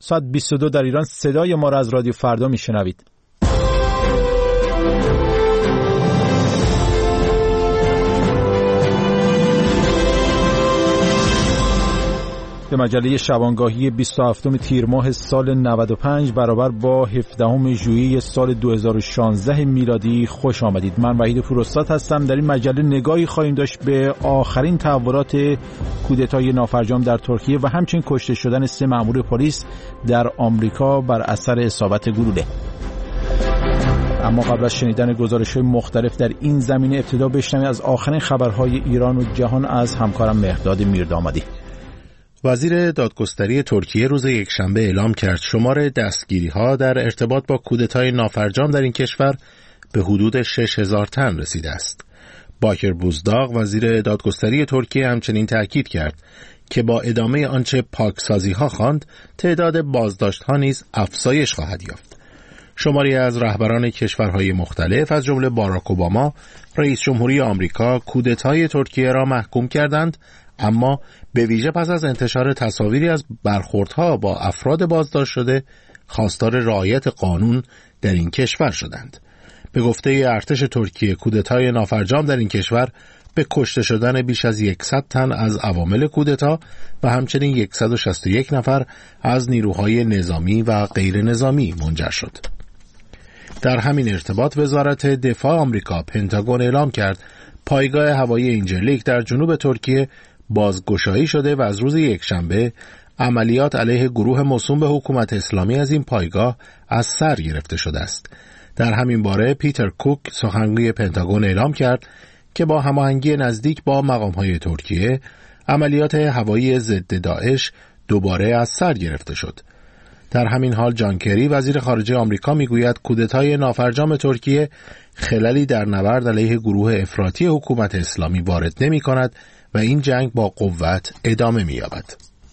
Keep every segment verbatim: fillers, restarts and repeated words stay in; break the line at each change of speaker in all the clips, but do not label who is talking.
ساعت بیست و دو در ایران. صدای ما را از رادیو فردا میشنوید. به مجله شبانگاهی بیست و هفتم تیر ماه سال نود و پنج برابر با هفدهم ژوئیه سال دو هزار و شانزده میلادی خوش آمدید. من وحید پوراستاد هستم. در این مجله نگاهی خواهیم داشت به آخرین تحولات کودتای نافرجام در ترکیه و همچنین کشته شدن سه مأمور پلیس در آمریکا بر اثر اصابت گلوله. اما قبل از شنیدن گزارش‌های مختلف در این زمینه ابتدا بشنوید از آخرین خبرهای ایران و جهان از همکارم مهرداد میردامادی.
وزیر دادگستری ترکیه روز یکشنبه اعلام کرد شمار دستگیری‌ها در ارتباط با کودتای نافرجام در این کشور به حدود شش هزار تن رسیده است. باکر بوزداغ وزیر دادگستری ترکیه همچنین تأکید کرد که با ادامه آنچه پاکسازی‌ها خواند تعداد بازداشت‌ها نیز افزایش خواهد یافت. شماری از رهبران کشورهای مختلف از جمله باراک اوباما رئیس جمهوری آمریکا کودتای ترکیه را محکوم کردند، اما به ویژه پس از انتشار تصاویری از برخوردها با افراد بازداشت شده خواستار رعایت قانون در این کشور شدند. به گفته ارتش ترکیه کودتای نافرجام در این کشور به کشته شدن بیش از صد تن از عوامل کودتا و همچنین صد و شصت و یک نفر از نیروهای نظامی و غیر نظامی منجر شد. در همین ارتباط وزارت دفاع آمریکا پنتاگون اعلام کرد پایگاه هوایی اینجرلیک در جنوب ترکیه بازگشایی شده و از روز یکشنبه عملیات علیه گروه موسوم به حکومت اسلامی از این پایگاه از سر گرفته شده است. در همین باره پیتر کوک سخنگوی پنتاگون اعلام کرد که با هماهنگی نزدیک با مقام‌های ترکیه عملیات هوایی ضد داعش دوباره از سر گرفته شد. در همین حال جان کری وزیر خارجه آمریکا میگوید کودتای نافرجام ترکیه خللی در نبرد علیه گروه افراطی حکومت اسلامی وارد نمی‌کند و این جنگ با قوت ادامه می‌یابد.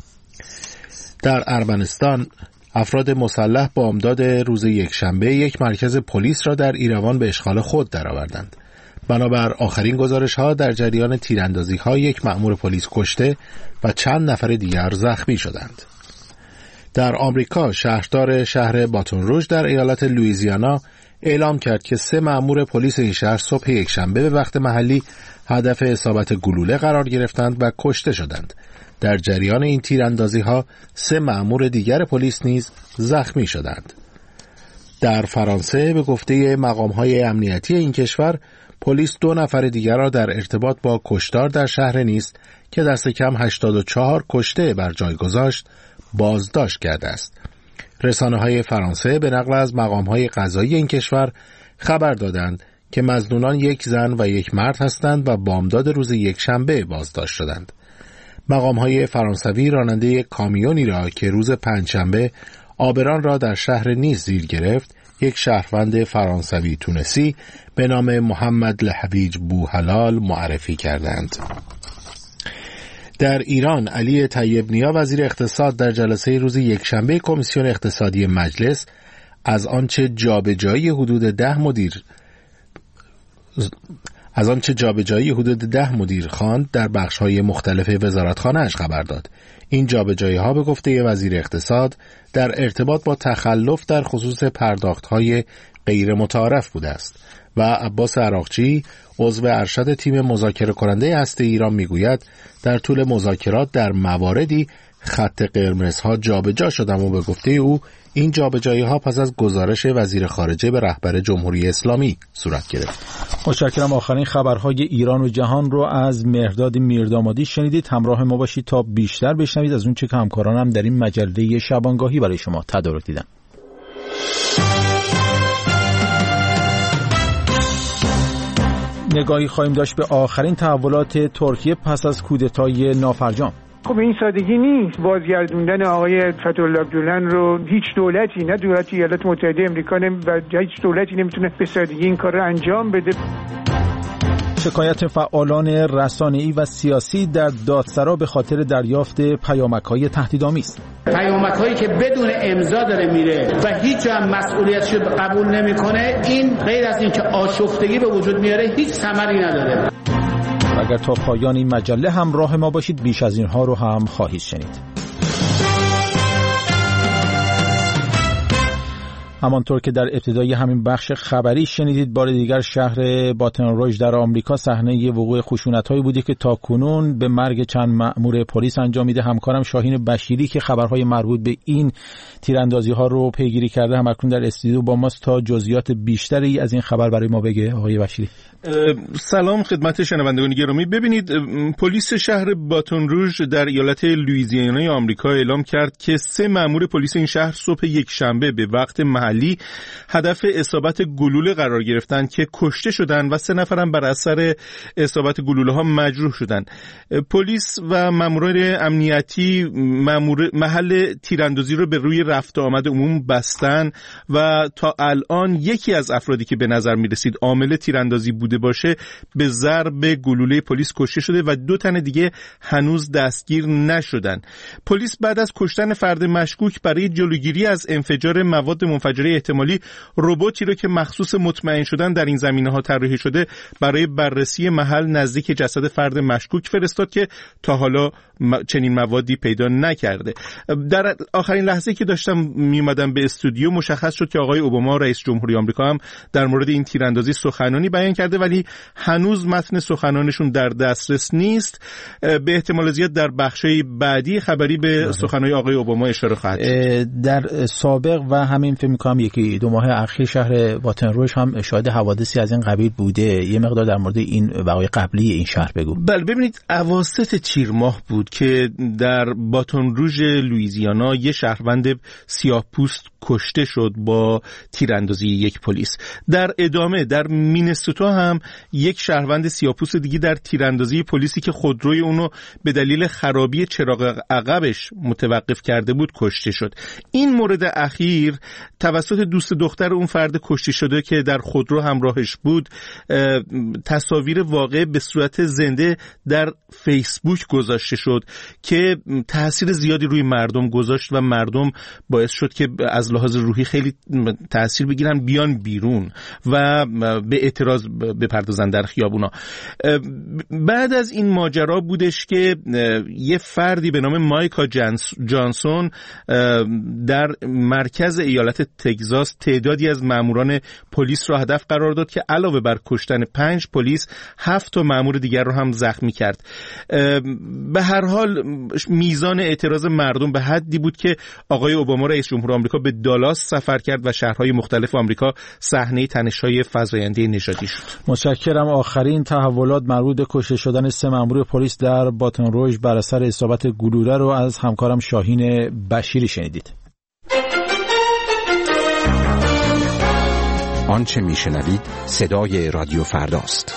در ارمنستان افراد مسلح بامداد روز یکشنبه یک مرکز پلیس را در ایروان به اشغال خود درآوردند. بنابر آخرین گزارش‌ها در جریان تیراندازی‌ها یک مأمور پلیس کشته و چند نفر دیگر زخمی شدند. در آمریکا شهردار شهر باتون روژ در ایالت لوئیزیانا اعلام کرد که سه مأمور پلیس این شهر صبح یکشنبه به وقت محلی هدف اصابت گلوله قرار گرفتند و کشته شدند. در جریان این تیراندازی‌ها سه مأمور دیگر پلیس نیز زخمی شدند. در فرانسه به گفته مقام‌های امنیتی این کشور پلیس دو نفر دیگر را در ارتباط با کشتار در شهر نیس که دست کم هشتاد و چهار کشته بر جای گذاشت بازداشت کرده است. رسانه‌های فرانسه به نقل از مقام‌های قضایی این کشور خبر دادند که مظنونان یک زن و یک مرد هستند و بامداد روز یکشنبه بازداشت شدند. مقام‌های فرانسوی راننده یک کامیونی را که روز پنجشنبه آبران را در شهر نیس زیر گرفت، یک شهروند فرانسوی تونسی به نام محمد لحویج بوحلال معرفی کردند. در ایران علی طیب نیا وزیر اقتصاد در جلسه روز یکشنبه کمیسیون اقتصادی مجلس از آنچه جابجایی حدود ده مدیر از آنچه جابجایی حدود ده مدیر خواند در بخش‌های مختلف وزارتخانه‌اش خبر داد. این جابجایی‌ها به گفته وزیر اقتصاد در ارتباط با تخلف در خصوص پرداخت‌های غیر متعارف بوده است و عباس عراقچی عضو ارشد تیم مذاکره کننده هسته ایران میگوید در طول مذاکرات در مواردی خط قرمزها جابجا شدند و به گفته او این جابجایی‌ها پس از گزارش وزیر خارجه به رهبر جمهوری اسلامی صورت گرفت.
متشکرم. آخرین خبرهای ایران و جهان رو از مهرداد میردامادی شنیدید. همراه ما باشید تا بیشتر بشنوید از اون چه که همکارانم در این مجله شبانگاهی برای شما تدارک دیدن. نگاهی خواهیم داشت به آخرین تحولات ترکیه پس از کودتای نافرجام.
خب این سادگی نیست. بازگردوندن آقای فتح‌الله گولن رو هیچ دولتی، نه دولت ایالات متحده آمریکا و هیچ دولتی نمیتونه به سادگی این کار رو انجام بده.
شکایت فعالان رسانه‌ای و سیاسی در دادسرا به خاطر دریافت پیامک‌های تهدیدآمیز.
پیامک‌هایی که بدون امضا داره میره و هیچ هم مسئولیتش رو قبول نمیکنه، این غیر از اینکه آشفتگی به وجود میاره هیچ ثمری نداره.
اگر تا پایان این مجله همراه ما باشید بیش از اینها رو هم خواهید شنید. همانطور که در ابتدای همین بخش خبری شنیدید، بار دیگر شهر باتن روژ در آمریکا صحنه وقوع خشونت‌هایی بودی که تاکنون به مرگ چند مأمور پلیس انجامیده. همکارم شاهین بشیری که خبرهای مربوط به این تیراندازی‌ها رو پیگیری کرده هم اکنون در استودیو با ماست تا جزئیات بیشتری از این خبر برای ما بگه. آقای بشیری
سلام خدمت شنوندگان گرامی. ببینید، پلیس شهر باتون روژ در ایالت لوئیزیانا آمریکا اعلام کرد که سه مأمور پلیس این شهر صبح یک شنبه به وقت محلی هدف اصابت گلوله قرار گرفتند که کشته شدند و سه نفرم بر اثر اصابت گلوله ها مجروح شدند. پلیس و ماموران امنیتی مامور محل تیراندازی رو به روی رفت و آمد عموم بستن و تا الان یکی از افرادی که به نظر می رسید عامل تیراندازی بوده باشه به ضرب گلوله پلیس کشته شده و دو تن دیگه هنوز دستگیر نشدن. پلیس بعد از کشتن فرد مشکوک برای جلوگیری از انفجار مواد منفجره احتمالی رباتی رو که مخصوص مطمئن شدن در این زمینه‌ها طراحی شده برای بررسی محل نزدیک جسد فرد مشکوک فرستاد که تا حالا چنین موادی پیدا نکرده. در آخرین لحظه که داشتم میومدم به استودیو مشخص شد که آقای اوباما رئیس جمهوری آمریکا هم در مورد این تیراندازی سخنرانی بیان کرده، ولی هنوز متن سخنانشون در دسترس نیست. به احتمال زیاد در بخشای بعدی خبری به سخنهای آقای اوباما اشاره خواهد شد.
در سابق و همین فکر می‌کنم یکی دو ماه اخیر شهر باتن روژ هم شاهد حوادثی از این قبیل بوده. یه مقدار در مورد این وقایع قبلی این شهر بگو.
بله، ببینید، اواسط تیر ماه بود که در باتون روژ لوئیزیانا یه شهروند سیاه‌پوست کشته شد با تیراندازی یک پلیس. در ادامه در مینسوتا هم یک شهروند سیاه‌پوست دیگه در تیراندازی پلیسی که خودروی اونو به دلیل خرابی چراغ عقبش متوقف کرده بود کشته شد. این مورد اخیر توسط دوست دختر اون فرد کشته شده که در خودرو همراهش بود تصاویر واقع به صورت زنده در فیسبوک گذاشته شد که تأثیر زیادی روی مردم گذاشت و مردم باعث شد که از لحاظ روحی خیلی تأثیر بگیرن، بیان بیرون و به اعتراض بپردازن در خیابونا. بعد از این ماجرا بودش که یه فردی به نام مایکا جانسون در مرکز ایالت تگزاس تعدادی از ماموران پلیس را هدف قرار داد که علاوه بر کشتن پنج پلیس هفت تا مامور دیگر را هم زخمی کرد. به هر حال میزان اعتراض مردم به حدی بود که آقای اوباما رئیس جمهور آمریکا به دالاس سفر کرد و شهرهای مختلف آمریکا صحنه تنش‌های فزاینده نژادی شد.
متشکرم. آخرین تحولات مربوط به کشته شدن سه مأمور پلیس در باتن روژ بر اثر اصابت گلوله رو از همکارم شاهین بشیری شنیدید.
آنچه میشنوید صدای رادیو فرداست.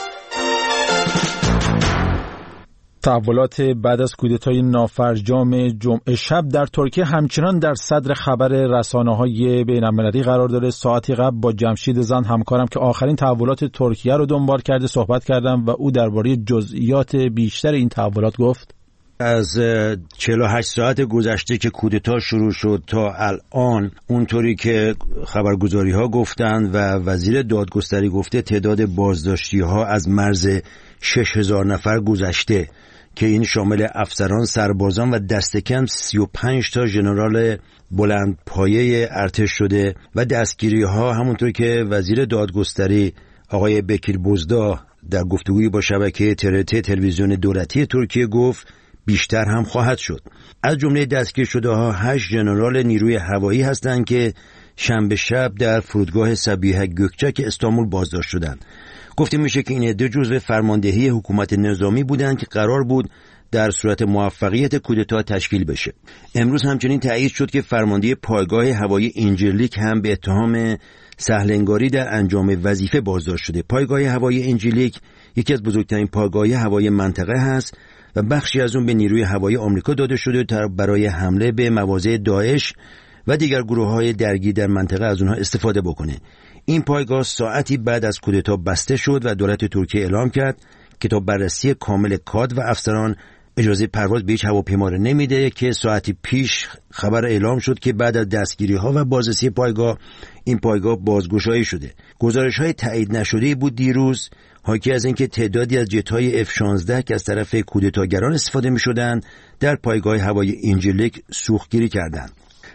تحولات بعد از کودتای نافرجام جمعه شب در ترکیه همچنان در صدر خبر رسانه‌های بین‌المللی قرار داره. ساعتی قبل با جمشید زند همکارم که آخرین تحولات ترکیه رو دنبال کرده صحبت کردم و او درباره جزئیات بیشتر این تحولات گفت.
از چهل و هشت ساعت گذشته که کودتا شروع شد تا الان، اونطوری که خبرگزاری ها گفتند و وزیر دادگستری گفته، تعداد بازداشتی ها از مرز شش هزار نفر گذشته که این شامل افسران، سربازان و دست کم سی و پنج تا ژنرال بلند پایه ارتش شده و دستگیری ها همونطور که وزیر دادگستری آقای بکیر بوزدا در گفتگویی با شبکه ترت تلویزیون دولتی ترکیه گفت بیشتر هم خواهد شد. از جمله دستگیر شده ها هشت ژنرال نیروی هوایی هستند که شنبه شب در فرودگاه سبیه gökçek استانبول بازداشت شدند. گفته میشه که این عده جزو فرماندهی حکومت نظامی بودند که قرار بود در صورت موفقیت کودتا تشکیل بشه. امروز همچنین تایید شد که فرمانده پایگاه هوایی انجیلیک هم به اتهام سهلنگاری در انجام وظیفه بازداشت شده. پایگاه هوایی انجیلیک یکی از بزرگترین پایگاه هوایی منطقه هست و بخشی از اون به نیروی هوایی آمریکا داده شده تا برای حمله به مواضع داعش و دیگر گروه‌های درگیر در منطقه از اونها استفاده بکنه. این پایگاه ساعتی بعد از کودتا بسته شد و دولت ترکیه اعلام کرد که تا بررسی کامل کادر و افسران اجازه پرواز به هیچ هواپیما را نمیده که ساعتی پیش خبر اعلام شد که بعد از دستگیری‌ها و بازرسی پایگاه این پایگاه بازگشایی شده. گزارش‌های تایید نشده بود دیروز حاکی از اینکه تعدادی از جت‌های اف شانزده که از طرف کودتاگران استفاده می‌شدند در پایگاه هوایی انجیلیک سوختگیری کردند.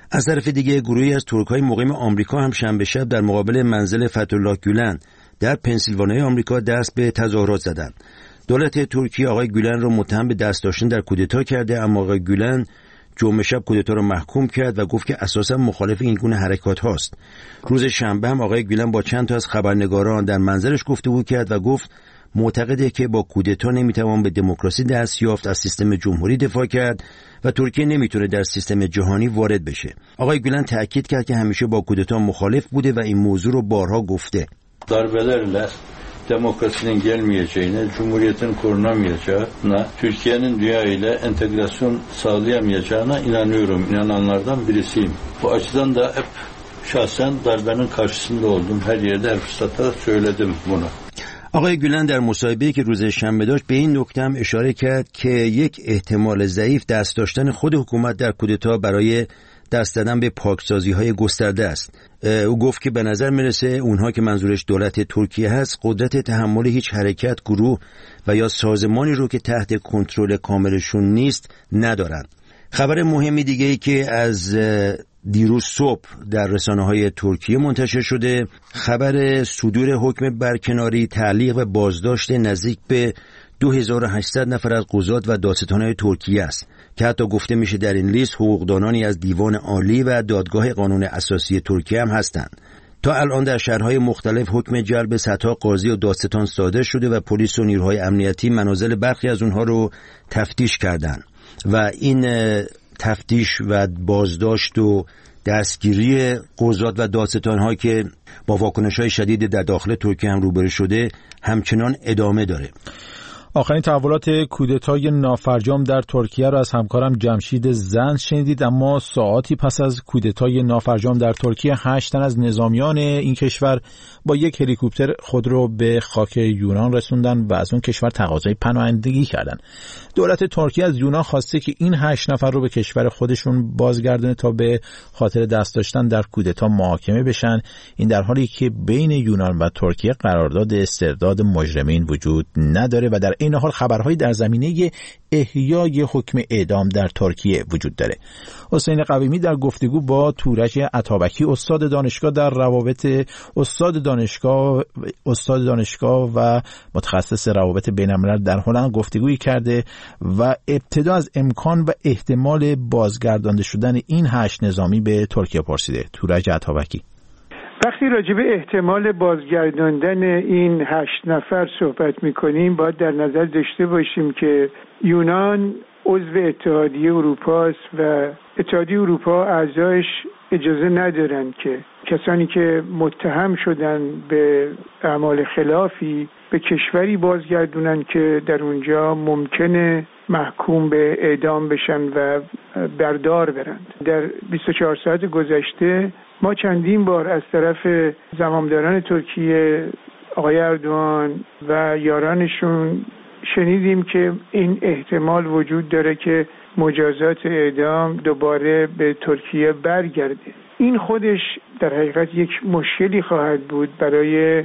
از طرف دیگه گروهی از ترک‌های مقیم آمریکا هم شنبه شب در مقابل منزل فتح‌الله گولن در پنسیلوانیای آمریکا دست به تظاهرات زدند. دولت ترکیه آقای گولن را متهم به دست داشتن در کودتا کرده، اما آقای گولن جمعه شب کودتا را محکوم کرد و گفت که اساساً مخالف این گونه حرکات هاست. روز شنبه هم آقای گولن با چند تا از خبرنگاران در منزلش گفتگو کرد و گفت معتقده که با کودتا نمیتوان به دموکراسی دست یافت، از سیستم جمهوری دفاع کرد و ترکیه نمیتونه در سیستم جهانی وارد بشه. آقای گولن تاکید کرد که hamiشه با kudeta muhalif بوده و این موضوع رو بارها گفته.
Darbelerle demokrasinin gelmeyeceğine, cumhuriyetin korunamayacağına, Türkiye'nin dünya ile entegrasyon sağlayamayacağına inanıyorum, inananlardan birisiyim. Bu açıdan da hep şahsen darbenin karşısında oldum. Her yerde, her fırsatta söyledim bunu.
آقای گولن در مصاحبه‌ای که روز شنبه داشت به این نکته هم اشاره کرد که یک احتمال ضعیف دست داشتن خود حکومت در کودتا برای دست زدن به پاکسازی‌های گسترده است. او گفت که به نظر میرسه اونها که منظورش دولت ترکیه هست قدرت تحمل هیچ حرکت، گروه و یا سازمانی رو که تحت کنترل کاملشون نیست ندارند. خبر مهمی دیگه ای که از دیروز صبح در رسانه‌های ترکیه منتشر شده خبر صدور حکم برکناری، تعلیق و بازداشت نزدیک به دو هزار و هشتصد نفر از قضات و دادستان‌های ترکیه است که حتی گفته میشه در این لیست حقوقدانانی از دیوان عالی و دادگاه قانون اساسی ترکیه هم هستند. تا الان در شهرهای مختلف حکم جلب صدها قاضی و دادستان صادر شده و پلیس و نیروهای امنیتی منازل برخی از اونها رو تفتیش کردند و این تفتیش و بازداشت و دستگیری قضات و دادستان‌ها که با واکنش‌های شدید در داخل ترکیه هم روبرو شده همچنان ادامه داره.
آخرین تحولات کودتای نافرجام در ترکیه را از همکارم جمشید زند شنیدید. اما ساعاتی پس از کودتای نافرجام در ترکیه هشت تن از نظامیان این کشور با یک هلیکوپتر خود را به خاک یونان رسوندن و از اون کشور تقاضای پناهندگی کردند. دولت ترکیه از یونان خواسته که این هشت نفر رو به کشور خودشون بازگردونه تا به خاطر دست داشتن در کودتا محاکمه بشن. این در حالی که بین یونان و ترکیه قرارداد استرداد مجرمین وجود نداره و در این حال خبرهایی در زمینه احیای حکم اعدام در ترکیه وجود داره. حسین قویمی در گفتگو با تورج عطابکی استاد دانشگاه در روابط استاد دانشگاه استاد دانشگاه و متخصص روابط بین‌الملل در هلند گفتگویی کرده و ابتدا از امکان و احتمال بازگردانده شدن این هشت نظامی به ترکیه پرسیده. تورج عطابکی:
وقتی راجع به احتمال بازگرداندن این هشت نفر صحبت می‌کنیم باید در نظر داشته باشیم که یونان عضو اتحادیه اروپا است و اتحادیه اروپا اعضایش اجازه ندارند که کسانی که متهم شدن به اعمال خلافی به کشوری بازگردونن که در اونجا ممکنه محکوم به اعدام بشن و بردار برند. در بیست و چهار ساعت گذشته ما چندین بار از طرف زمامداران ترکیه، آقای اردوغان و یارانشون شنیدیم که این احتمال وجود داره که مجازات اعدام دوباره به ترکیه برگرده. این خودش در حقیقت یک مشکلی خواهد بود برای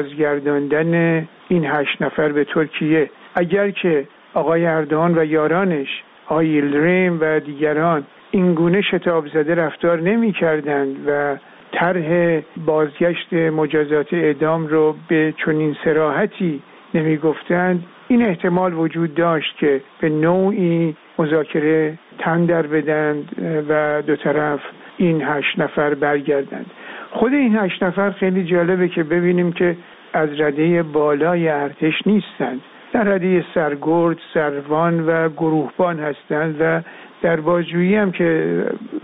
بازگرداندن این هشت نفر به ترکیه. اگر که آقای اردوغان و یارانش، آقای یلدریم و دیگران این گونه شتاب زده رفتار نمی کردند و طرح بازگشت مجازات اعدام رو به چنین صراحتی نمی گفتند، این احتمال وجود داشت که به نوعی مذاکره تن در بدند و دو طرف این هشت نفر برگردند. خود این هشت نفر خیلی جالبه که ببینیم که از رده بالای ارتش نیستند، در رده سرگرد، سروان و گروهبان هستند و در بازجویی هم که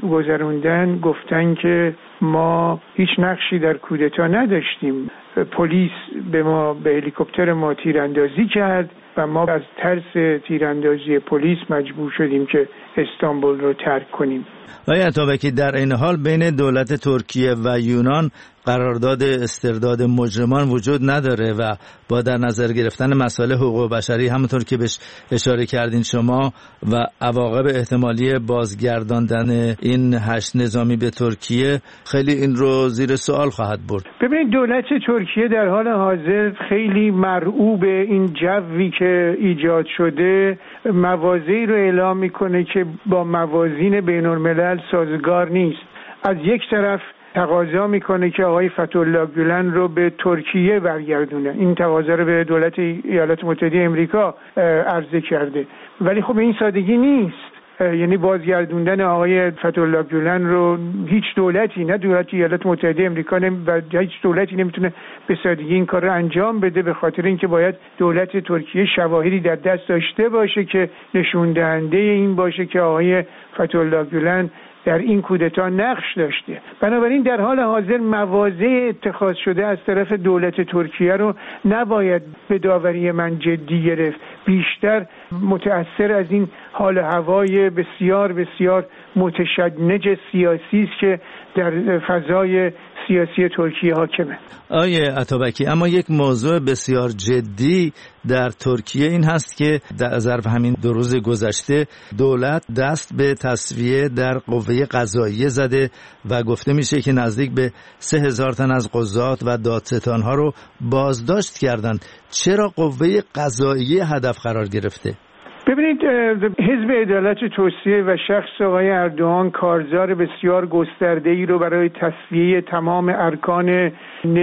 گذروندن گفتن که ما هیچ نقشی در کودتا نداشتیم، پلیس به ما به هلیکوپتر ما تیراندازی کرد و ما از ترس تیراندازی پلیس مجبور شدیم که استانبول رو ترک کنیم.
آقای عطابکی، در این حال بین دولت ترکیه و یونان قرارداد استرداد مجرمان وجود نداره و با در نظر گرفتن مسائل حقوق بشری همونطور که بهش اشاره کردین شما و عواقب احتمالی بازگرداندن این هشت نظامی به ترکیه خیلی این رو زیر سوال خواهد برد.
ببینید دولت ترکیه در حال حاضر خیلی مرعوب این جوی که ایجاد شده موازی رو اعلام میکنه که با موازین بین الملل سازگار نیست. از یک طرف تقاضا میکنه که آقای فتح‌الله گولن رو به ترکیه برگردونه. این تقاضا رو به دولت ایالات متحده آمریکا عرضه کرده، ولی خب این سادگی نیست. یعنی بازگردوندن آقای فتح‌الله گولن رو هیچ دولتی، نه دولت ایالات متحده آمریکا و هیچ دولتی نمیتونه به سادگی این کار رو انجام بده، به خاطر اینکه باید دولت ترکیه شواهدی در دست داشته باشه که نشون دهنده این باشه که آقای فتح‌الله گولن در این کودتا نقش داشته. بنابراین در حال حاضر مواضع اتخاذ شده از طرف دولت ترکیه رو نباید به داوری من جدی گرفت. بیشتر متأثر از این حال هوای بسیار بسیار متشنج سیاسی است که در فضای سیاسی ترکیه حاکمه.
آیه عطابکی، اما یک موضوع بسیار جدی در ترکیه این هست که در ظرف همین دو روز گذشته دولت دست به تسویه در قوه قضاییه زده و گفته میشه که نزدیک به سه هزار تن از قضات و دادستانها رو بازداشت کردند. چرا قوه قضاییه هدف قرار گرفته؟
ببینید، حزب عدالت توسعه و شخص آقای اردوغان کارزار بسیار گسترده‌ای رو برای تصفیه تمام ارکان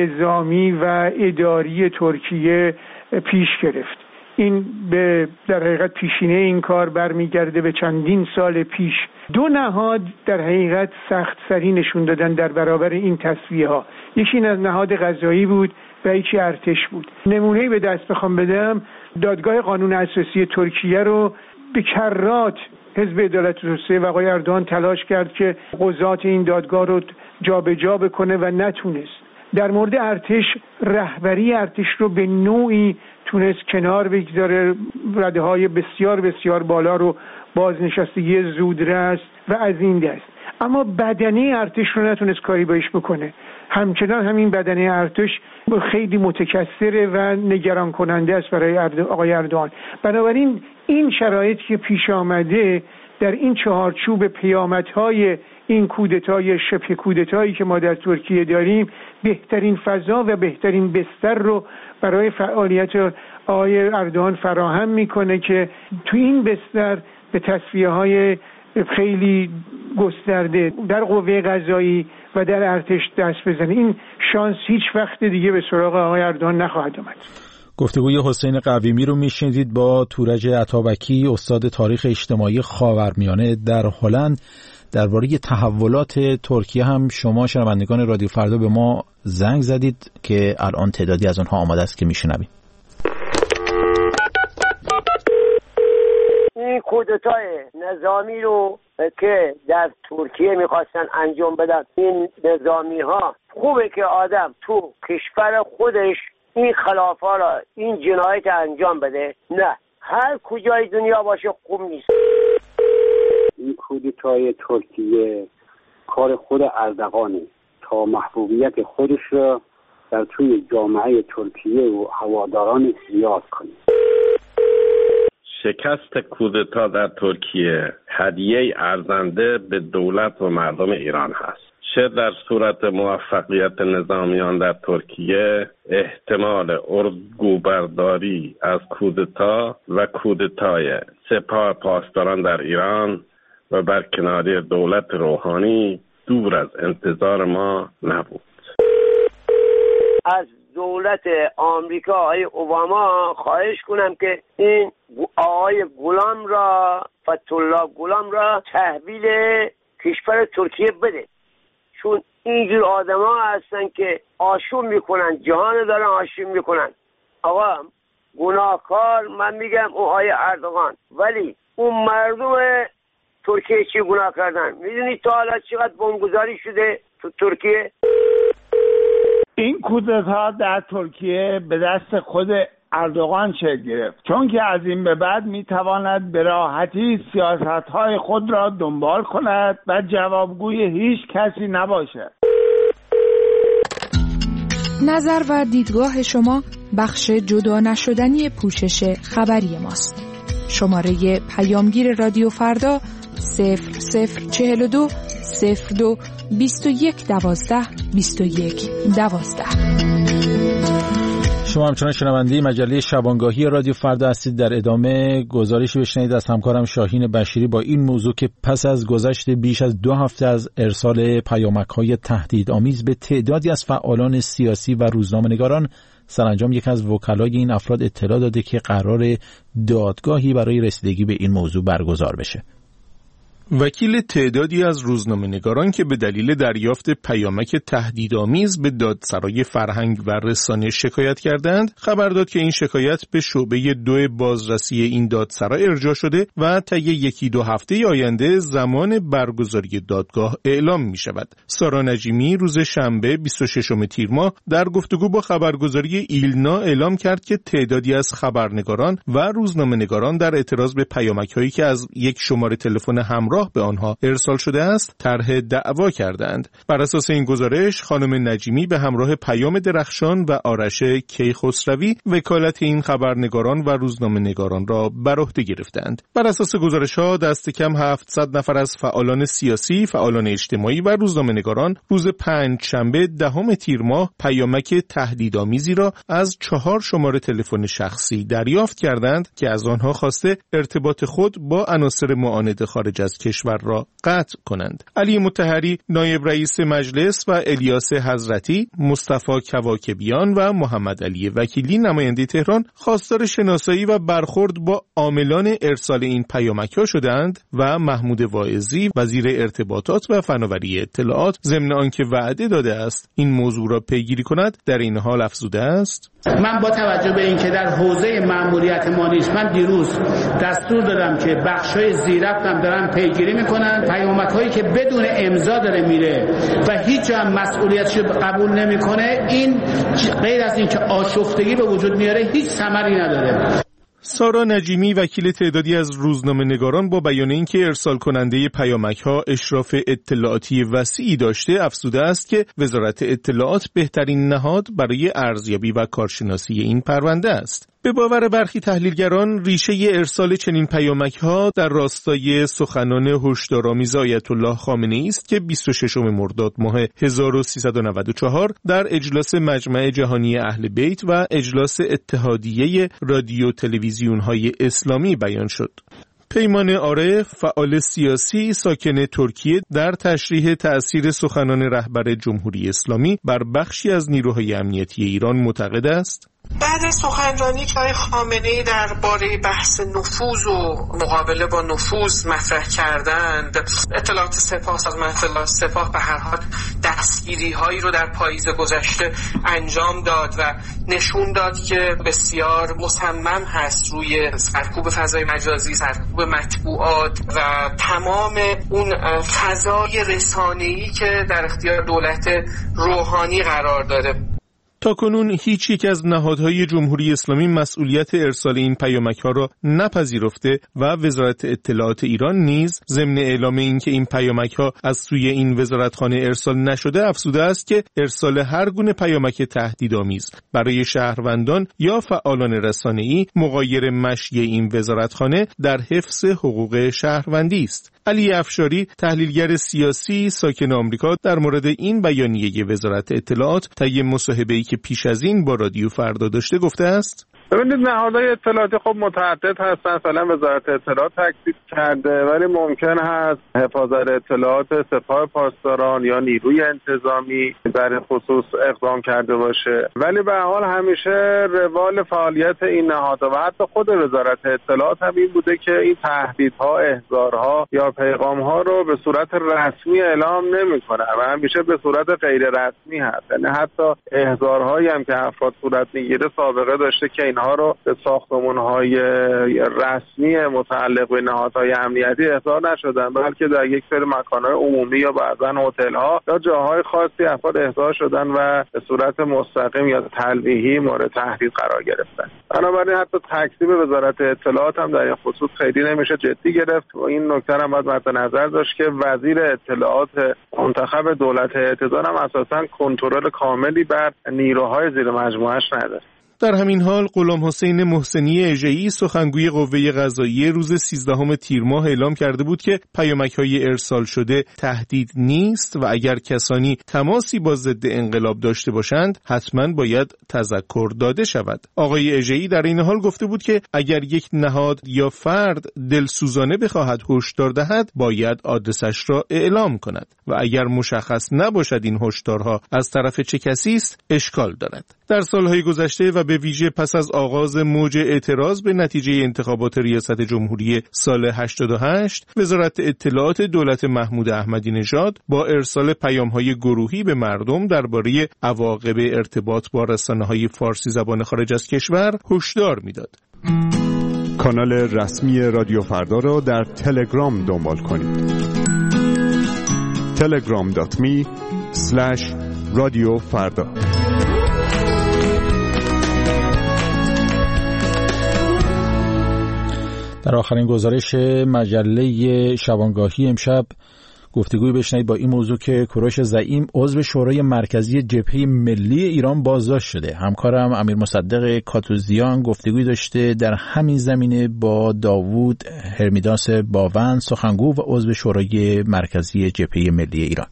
نظامی و اداری ترکیه پیش گرفت. این به در حقیقت پیشینه این کار برمیگرده به چندین سال پیش. دو نهاد در حقیقت سخت سری نشون دادن در برابر این تصفیه ها. یکی از نهاد قضایی بود و یکی ارتش بود. نمونه‌ای به دست بخوام بدم، دادگاه قانون اساسی ترکیه رو به کرات حزب عدالت توسعه و آقای اردوغان تلاش کرد که قضات این دادگاه رو جابجا بکنه و نتونست. در مورد ارتش، رهبری ارتش رو به نوعی تونست کنار بگذاره، رده‌های بسیار بسیار بالا رو، بازنشستگی زودرس و از این دست. اما بدنه ارتش رو نتونست کاری باش بکنه. همچنان همین بدنه ارتش خیلی متکثره و نگران کننده است برای آقای اردوغان. بنابراین این شرایطی که پیش آمده در این چهارچوب پیامدهای این کودتای شبه کودتایی که ما در ترکیه داریم، بهترین فضا و بهترین بستر رو برای فعالیت آقای اردوغان فراهم میکنه که تو این بستر به تصفیه های خیلی گسترده در قوه قضایی و در ارتش دست بزنه. این شانس هیچ وقت دیگه به سراغ آقای اردوغان نخواهد آمد.
گفتگوی حسین قویمی رو میشنیدید با تورج عطابکی، استاد تاریخ اجتماعی خاورمیانه در هلند. درباره تحولات ترکیه هم شما شنوندگان رادیو فردا به ما زنگ زدید که الان تعدادی از اونها آماده است که میشنویم.
این کودتای نظامی رو که در ترکیه میخواستن انجام بدن، این نظامی ها، خوبه که آدم تو کشور خودش این خلافا را، این جنایت انجام بده، نه هر کجای دنیا باشه خوب نیست.
این کودتای ترکیه کار خود اردوغانه تا محبوبیت خودش را در توی جامعه ترکیه و هواداران زیاد کنه.
شکست کودتا در ترکیه هدیه ارزنده به دولت و مردم ایران هست. چه در صورت موفقیت نظامیان در ترکیه، احتمال اردوگوبرداری از کودتا و کودتای سپاه پاسداران در ایران و برکناری دولت روحانی دور از انتظار ما نبود.
از دولت آمریکا آقای اوباما خواهش کنم که این آقای گولان را، فتح‌الله گولان را تحویل کشور ترکیه بده، چون اینجور آدم ها هستن که آشوب میکنن، جهان دارن آشوب میکنن. آقا گناهکار من میگم اون آقای اردوغان، ولی اون مردم ترکیه چی گناه کردن؟ میدونی تا حالا چقدر بمبگذاری شده تو ترکیه؟
این کودتا در ترکیه به دست خود اردوغان شکل گرفت، چون که از این به بعد میتواند به راحتی سیاست‌های خود را دنبال کند و جوابگوی هیچ کسی نباشد.
نظر و دیدگاه شما بخش جدا نشدنی پوشش خبری ماست. شماره پیامگیر رادیو فردا صفر صفر چهل و دو صفر دو بیست و یک دوازده بیست و یک دوازده.
شما همچنان شنونده مجله شبانگاهی رادیو فردا هستید. در ادامه گزارشی بشنوید از همکارم شاهین بشیری با این موضوع که پس از گذشت بیش از دو هفته از ارسال پیامک‌های تهدیدآمیز به تعدادی از فعالان سیاسی و روزنامه‌نگاران، سرانجام یک از وکلای این افراد اطلاع داده که قرار دادگاهی برای رسیدگی به این موضوع برگزار بشه.
وکیل تعدادی از روزنامه‌نگاران که به دلیل دریافت پیامک تهدیدآمیز به دادسرای فرهنگ و رسانه شکایت کردند، خبر داد که این شکایت به شعبه دو بازرسی این دادسرا ارجاع شده و طی یکی دو هفته آینده زمان برگزاری دادگاه اعلام می شود. سارا نجیمی روز شنبه بیست و ششم تیر ماه در گفتگو با خبرگزاری ایلنا اعلام کرد که تعدادی از خبرنگاران و روزنامه‌نگاران در اعتراض به پیامک‌هایی که از یک شماره تلفن همراه به آنها ارسال شده است طرح دعوا کردند. بر اساس این گزارش خانم نجیمی به همراه پیام درخشان و آرش کیخسروی وکالت این خبرنگاران و روزنامه‌نگاران را بر عهده گرفتند. بر اساس گزارش‌ها دست کم هفتصد نفر از فعالان سیاسی، فعالان اجتماعی و روزنامه‌نگاران روز پنجشنبه دهم تیر ماه پیامک تهدیدآمیزی را از چهار شماره تلفن شخصی دریافت کردند که از آنها خواسته ارتباط خود با عناصر معاند خارج از کشور را قطع کنند. علی مطهری نایب رئیس مجلس و الیاس حضرتی، مصطفی کواکبیان و محمد علی وکیلی نماینده تهران خواستار شناسایی و برخورد با عاملان ارسال این پیامک‌ها شدند و محمود واعظی وزیر ارتباطات و فناوری اطلاعات ضمن آنکه وعده داده است این موضوع را پیگیری کند در این حال افزوده است:
من با توجه به اینکه در حوزه مأموریت ما نیست، من دیروز دستور دادم که بخشای زیررفتم دارن پیگیری میکنن، پیامک‌هایی که بدون امضا داره میره و هیچ جا مسئولیتش قبول نمیکنه، این غیر از اینکه آشفتگی به وجود میاره هیچ ثمری نداره.
سارا نجیمی وکیل تعدادی از روزنامه‌نگاران با بیان اینکه ارسال کننده پیامک‌ها اشراف اطلاعاتی وسیعی داشته افزوده است که وزارت اطلاعات بهترین نهاد برای ارزیابی و کارشناسی این پرونده است. به باور برخی تحلیلگران ریشه ارسال چنین پیامک‌ها در راستای سخنان هشدارآمیز آیت الله خامنه‌ای است که بیست و ششم مرداد ماه هزار و سیصد و نود و چهار در اجلاس مجمع جهانی اهل بیت و اجلاس اتحادیه رادیو تلویزیون‌های اسلامی بیان شد. پیمان عارف، فعال سیاسی ساکن ترکیه، در تشریح تأثیر سخنان رهبر جمهوری اسلامی بر بخشی از نیروهای امنیتی ایران معتقد است:
بعد از سخنرانی که آقای خامنه‌ای درباره بحث نفوذ و مقابله با نفوذ مطرح کردند، اطلاعات سپاه، سازمان اطلاعات سپاه به هر حال دستگیری‌هایی رو در پاییز گذشته انجام داد و نشون داد که بسیار مصمم هست روی سرکوب فضای مجازی، سرکوب مطبوعات و تمام اون فضای رسانه‌ای که در اختیار دولت روحانی قرار داره.
تاکنون هیچ یک از نهادهای جمهوری اسلامی مسئولیت ارسال این پیامک‌ها را نپذیرفته و وزارت اطلاعات ایران نیز ضمن اعلام اینکه این پیامک‌ها از سوی این وزارتخانه ارسال نشده افزوده است که ارسال هر گونه پیامک تهدیدآمیز برای شهروندان یا فعالان رسانه‌ای مغایر مشی این وزارتخانه در حفظ حقوق شهروندی است. علی افشاری تحلیلگر سیاسی ساکن آمریکا در مورد این بیانیه وزارت اطلاعات طی مصاحبه‌ای که پیش از این با رادیو فردا داشته گفته است:
ببینید نهادهای اطلاعاتی خب متعدد هستن، مثلا وزارت اطلاعات تکذیب کرده، ولی ممکن هست حفاظت اطلاعات سپاه پاسداران یا نیروی انتظامی در این خصوص اقدام کرده باشه، ولی به هر حال همیشه روال فعالیت این نهادها و حتی خود وزارت اطلاعات هم این بوده که این تهدیدها، احضارها یا پیغامها رو به صورت رسمی اعلام نمی‌کنه و همیشه به صورت غیر رسمی هست. یعنی حتی احضارهایی هم که افراد صورت میگیره سابقه داشته که اینها رو به ساختمان‌های رسمی متعلق به نهادهای امنیتی احضار نشدن، بلکه در یک سری مکان‌های عمومی یا بعضاً هتل‌ها یا جاهای خاصی افراد احضار شدن و به صورت مستقیم یا تلویحی مورد تهدید قرار گرفتن. بنابراین حتی تکذیب وزارت اطلاعات هم در این خصوص خیلی نمیشه جدی گرفت و این نکته هم باید مد نظر داشت که وزیر اطلاعات منتخب دولت اعتدال هم اساساً کنترل کاملی بر نیروهای زیر مجموعه‌اش نداره.
در همین حال غلام حسین محسنی اژه‌ای سخنگوی قوه قضاییه روز سیزدهم تیر ماه اعلام کرده بود که پیامک‌های ارسال شده تهدید نیست و اگر کسانی تماسی با ضد انقلاب داشته باشند حتما باید تذکر داده شود. آقای اژه‌ای در این حال گفته بود که اگر یک نهاد یا فرد دلسوزانه بخواهد هشدار دهد باید آدرسش را اعلام کند و اگر مشخص نباشد این هشدارها از طرف چه کسی است اشکال دارد. در سالهای گذشته و به ویژه پس از آغاز موج اعتراض به نتیجه انتخابات ریاست جمهوری سال هشتاد و هشت، وزارت اطلاعات دولت محمود احمدی نژاد با ارسال پیام‌های گروهی به مردم درباره عواقب ارتباط با رسانه‌های فارسی زبان خارج از کشور هشدار می‌داد.
کانال رسمی رادیو فردا را در تلگرام دنبال کنید. تلگرام دات می اسلش رادیو فردا.
در آخرین گزارش مجله شبانگاهی امشب گفتگوی بشنید با این موضوع که کوروش زعیم عضو شورای مرکزی جبهه ملی ایران بازداشت شده. همکارم امیر مصدق کاتوزیان گفتگوی داشته در همین زمینه با داوود هرمیداس باون، سخنگو و عضو شورای مرکزی جبهه ملی ایران.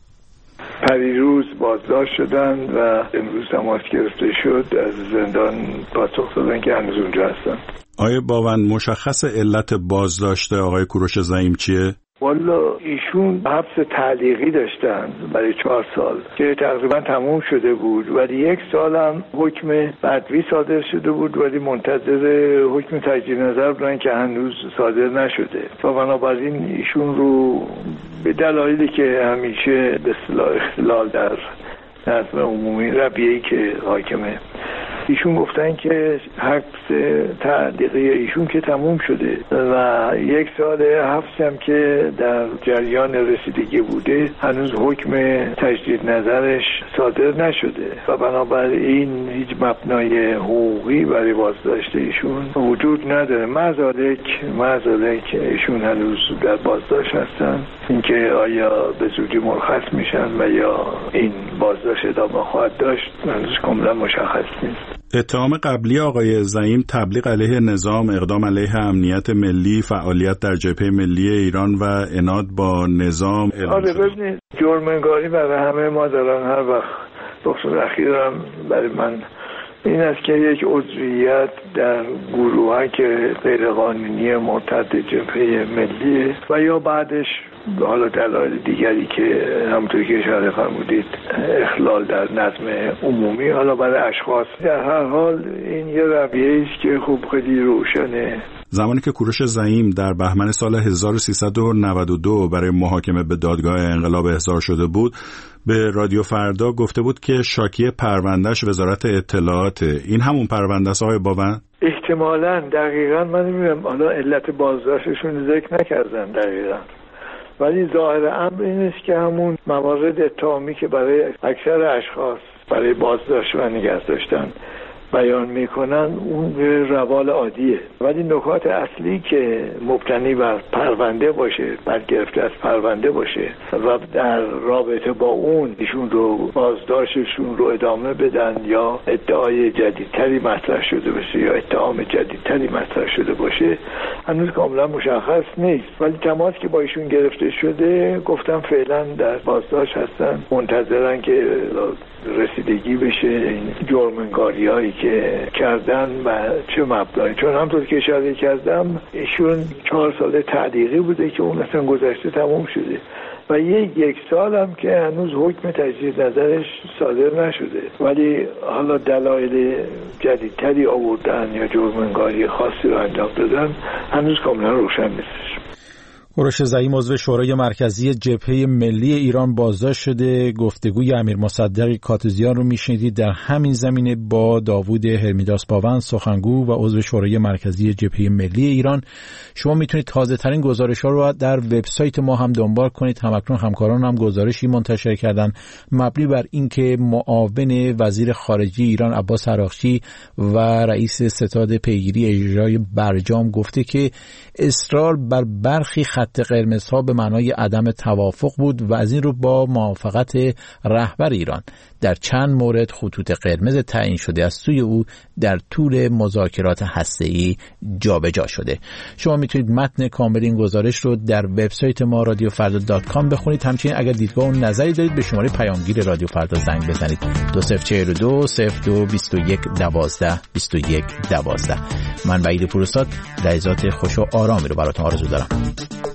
پریروز بازداشت شدن و امروز تماس گرفته شد، از زندان پاسخ دادن که هنوز اونجا هستن.
آقای باون، مشخص علت بازداشت آقای کوروش زعیم چیه؟
والا ایشون حبس تعلیقی داشتن برای چهار سال که تقریبا تموم شده بود، ولی یک سال هم حکم بدوی صادر شده بود ولی منتظر حکم تجدید نظر بودن که هنوز صادر نشده و بنابراین ایشون رو به دلایلی که همیشه به اصطلاح اختلال در نظم عمومی ربیه‌ای که حاکمه، ایشون گفتن که حبس تعلیقی ایشون که تموم شده و یک سال حبس هم که در جریان رسیدگی بوده هنوز حکم تجدید نظرش صادر نشده و بنابراین هیچ مبنای حقوقی برای بازداشت ایشون وجود نداره. معذالک معذالک ایشون هنوز در بازداشت هستن، اینکه آیا به زودی مرخص میشن و یا این بازداشت ادامه خواهد داشت هنوز کاملا مشخص نیست.
اتهام قبلی آقای زعیم تبلیغ علیه نظام، اقدام علیه امنیت ملی، فعالیت در جبهه ملی ایران و عناد با نظام.
آره ببینید، جرم‌انگاری برای همه ما دارن هر وقت. بخصوص اخیرم برای من این است که یک عضویت در گروهی که غیرقانونی مرتد جبهه ملی و یا بعدش حالا دلایل دیگری که همونطور که اشاره فرمودید اخلال در نظم عمومی، حالا برای اشخاص، در هر حال این یه رویه است که خوب خیلی روشنه.
زمانی که کوروش زعیم در بهمن سال هزار و سیصد و نود و دو برای محاکمه به دادگاه انقلاب احضار شده بود، به رادیو فردا گفته بود که شاکی پروندهش وزارت اطلاعات. این همون پرونده است آقای باون؟
احتمالاً، دقیقاً من نمیدونم، حالا علت بازداشتشون ذکر نکردن دقیقاً، ولی ظاهر امر این است که همون موارد اتهامی که برای اکثر اشخاص برای بازداشت و نگه داشتن بیان میکنن اون روال عادیه، ولی نکات اصلی که مبتنی بر پرونده باشه، برگرفته از پرونده باشه و در رابطه با اون ایشون رو بازداشتشون رو ادامه بدن یا ادعای جدیدتری مطرح شده باشه یا اتهام جدیدتری مطرح شده باشه هنوز کاملا مشخص نیست. ولی تماس که با ایشون گرفته شده گفتم فعلا در بازداشت هستن، منتظرن که رسیدگی بشه این جرم‌انگاری هایی که کردن و چه مبنایی، چون همطور که اشاره کردم ایشون چهار سال تعلیقی بوده که اون اصلا گذشته تموم شده و یک یک سال هم که هنوز حکم تجدید نظرش صادر نشده، ولی حالا دلایل جدیدتری آوردن یا جرم‌انگاری خاصی رو انجام دادن هنوز کاملا روشن نیست.
کوروش زعیم عضو شورای مرکزی جبهه ملی ایران بازداشت شده. گفتگوی امیر مصدق کاتوزیان رو میشنیدید در همین زمینه با داوود هرمیداس باون، سخنگو و عضو شورای مرکزی جبهه ملی ایران. شما میتونید تازه ترین گزارش ها رو در وبسایت ما هم دنبال کنید. همکنون همکاران هم گزارشی منتشر کردن مبنی بر اینکه معاون وزیر خارجه ایران عباس عراقچی و رئیس ستاد پیگیری اجرای برجام گفته که اصرار بر برخی خط قرمزها به معنای عدم توافق بود و از این رو با موافقت رهبر ایران در چند مورد خطوط قرمز تعیین شده از سوی او در طول مذاکرات هسته‌ای جابجا شده. شما میتونید متن کامل این گزارش رو در وبسایت ما رادیو فردا دات کام بخونید. همچنین اگر دیدگاه و نظری دارید به شماره پیامگیر رادیو فردا زنگ بزنید دو صفر چهار دو صفر دو بیست و یک دوازده بیست و یک دوازده. من وحید پوروساد لحظات خوش و آرامی رو براتون آرزو دارم.